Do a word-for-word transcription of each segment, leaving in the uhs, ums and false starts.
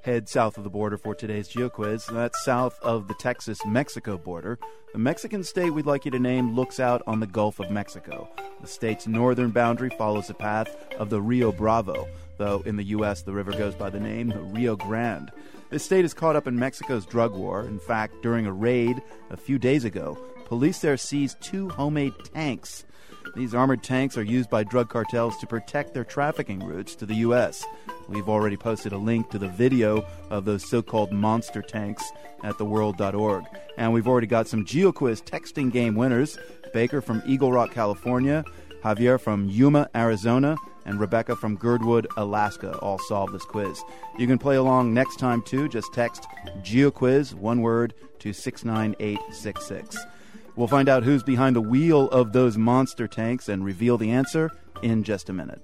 head south of the border for today's GeoQuiz. That's south of the Texas-Mexico border. The Mexican state we'd like you to name looks out on the Gulf of Mexico. The state's northern boundary follows the path of the Rio Bravo, though in the U S the river goes by the name the Rio Grande. This state is caught up in Mexico's drug war. In fact, during a raid a few days ago, police there seized two homemade tanks. These armored tanks are used by drug cartels to protect their trafficking routes to the U S. We've already posted a link to the video of those so-called monster tanks at the world dot org. And we've already got some GeoQuiz texting game winners. Baker from Eagle Rock, California, Javier from Yuma, Arizona, and Rebecca from Girdwood, Alaska all solved this quiz. You can play along next time, too. Just text GeoQuiz, one word, to six nine eight six six. We'll find out who's behind the wheel of those monster tanks and reveal the answer in just a minute.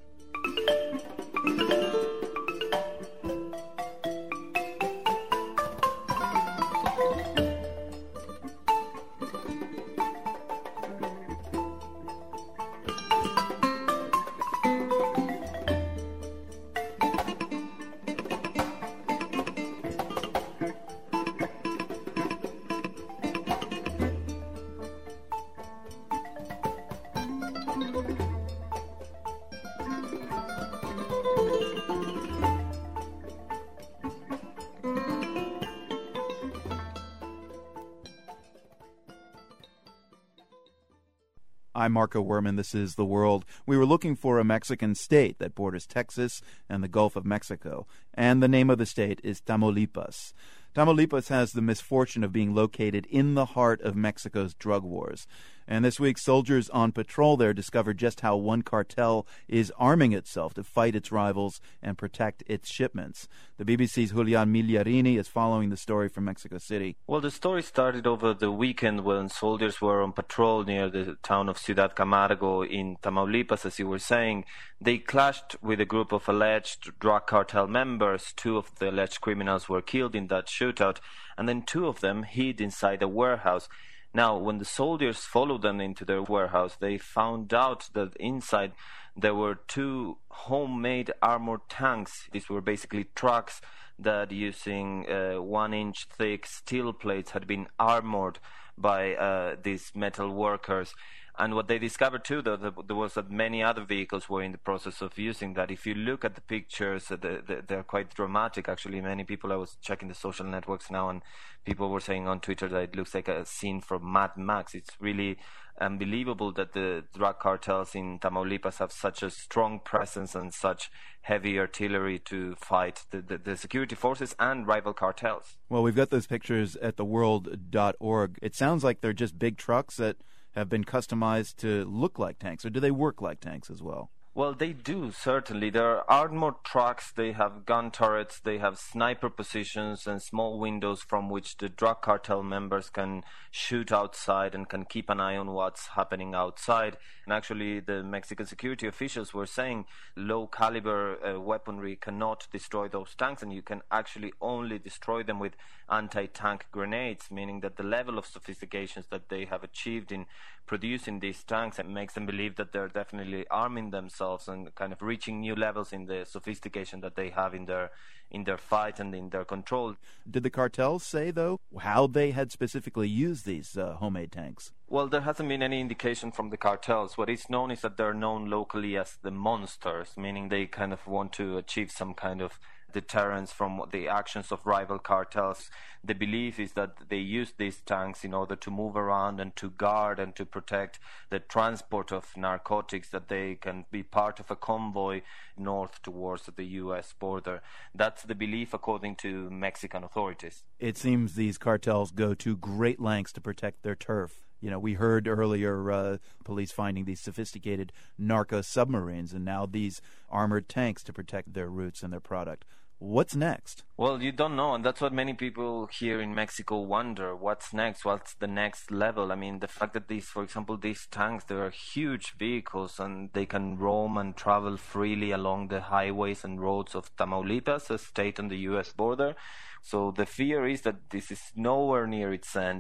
I'm Marco Werman. This is The World. We were looking for a Mexican state that borders Texas and the Gulf of Mexico, and the name of the state is Tamaulipas. Tamaulipas has the misfortune of being located in the heart of Mexico's drug wars. And this week, soldiers on patrol there discovered just how one cartel is arming itself to fight its rivals and protect its shipments. The B B C's Julian Migliarini is following the story from Mexico City. Well, the story started over the weekend when soldiers were on patrol near the town of Ciudad Camargo in Tamaulipas, as you were saying. They clashed with a group of alleged drug cartel members. Two of the alleged criminals were killed in that shootout, and then two of them hid inside a warehouse. Now, when the soldiers followed them into their warehouse, they found out that inside there were two homemade armored tanks. These were basically trucks that, using uh, one-inch thick steel plates, had been armored by uh, these metal workers. And what they discovered too, though, there was that many other vehicles were in the process of using that. If you look at the pictures, they're quite dramatic, actually. Many people, I was checking the social networks now, and people were saying on Twitter that it looks like a scene from Mad Max. It's really unbelievable that the drug cartels in Tamaulipas have such a strong presence and such heavy artillery to fight the, the, the security forces and rival cartels. Well, we've got those pictures at the world dot org. It sounds like they're just big trucks that have been customized to look like tanks, or do they work like tanks as well? Well, they do, certainly. There are armored trucks, they have gun turrets, they have sniper positions and small windows from which the drug cartel members can shoot outside and can keep an eye on what's happening outside. And actually, the Mexican security officials were saying low-caliber uh, weaponry cannot destroy those tanks, and you can actually only destroy them with anti-tank grenades, meaning that the level of sophistications that they have achieved in producing these tanks, it makes them believe that they're definitely arming themselves and kind of reaching new levels in the sophistication that they have in their in their fight and in their control. Did the cartels say, though, how they had specifically used these uh, homemade tanks? Well, there hasn't been any indication from the cartels. What is known is that they're known locally as the monsters, meaning they kind of want to achieve some kind of deterrence from the actions of rival cartels. The belief is that they use these tanks in order to move around and to guard and to protect the transport of narcotics, that they can be part of a convoy north towards the U S border. That's the belief according to Mexican authorities. It seems these cartels go to great lengths to protect their turf. You know, we heard earlier uh, police finding these sophisticated narco submarines and now these armored tanks to protect their routes and their product. What's next? Well, you don't know, and that's what many people here in Mexico wonder. What's next? What's the next level? I mean, the fact that these, for example, these tanks, they are huge vehicles and they can roam and travel freely along the highways and roads of Tamaulipas, a state on the U S border. So the fear is that this is nowhere near its end.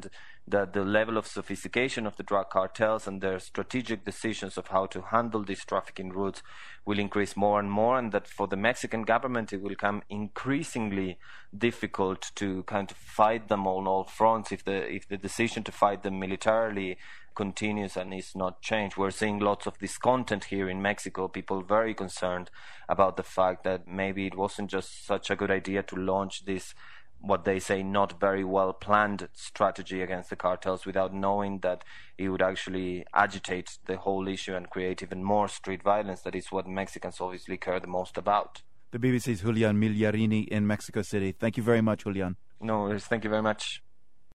that the level of sophistication of the drug cartels and their strategic decisions of how to handle these trafficking routes will increase more and more, and that for the Mexican government it will become increasingly difficult to kind of fight them on all fronts if the if the decision to fight them militarily continues and is not changed. We're seeing lots of discontent here in Mexico, people very concerned about the fact that maybe it wasn't just such a good idea to launch this, what they say, not very well planned strategy against the cartels without knowing that it would actually agitate the whole issue and create even more street violence. That is what Mexicans obviously care the most about. The B B C's Julian Migliarini in Mexico City. Thank you very much, Julian. No, thank you very much.